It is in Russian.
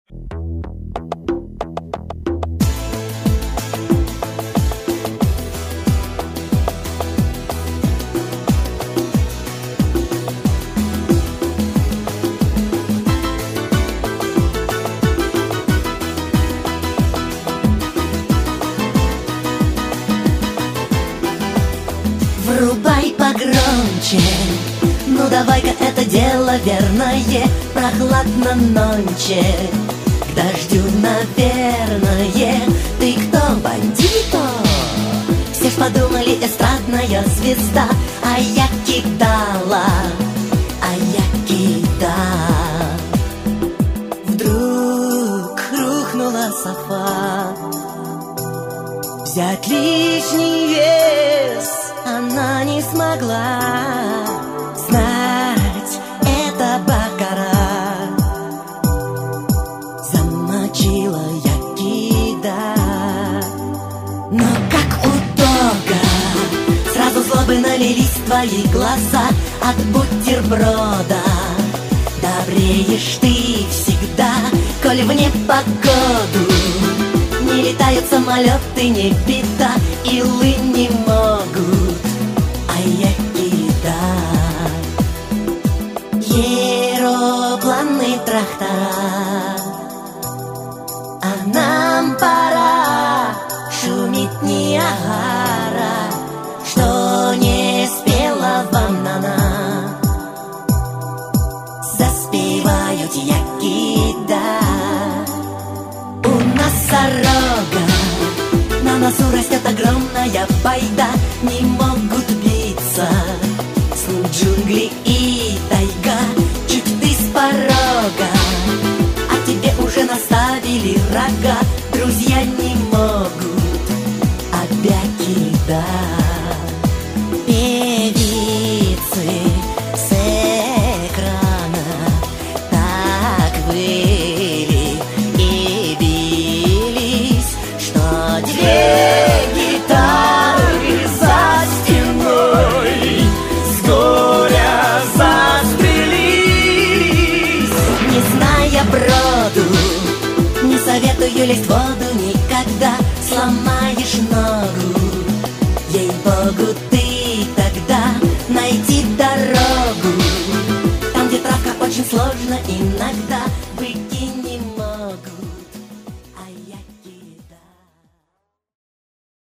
Врубай погромче, ну давай-ка это дело верное. Прохладно нонче, к дождю, наверное. Ты кто, бандито? Все ж подумали, эстрадная звезда. А я кидала, а я кидала. Вдруг рухнула софа. Взять лишний вес она не смогла. Знать это бакара. Замочила я кида. Но как у Тога сразу злобы налились твои глаза от бутерброда. Добреешь ты всегда, коль в непогоду не летают самолеты, не беда, илы не могут, а я кида. Аэропланы, трактора, а нам пора, шумит Ниагара. Что не спела вам Нана, заспевают я кида. У носорога на носу растет огромная байда. Не могут биться с ним джунгли и тайга. Чуть ты с порога, а тебе уже наставили рога. Друзья не могут, опять кида. Певицы с экрана так выли и бились, что две гитары за стеной с горя застрелились. Не зная броду, не советую лезть в воду никогда. Сломаешь ногу, ей-богу, ты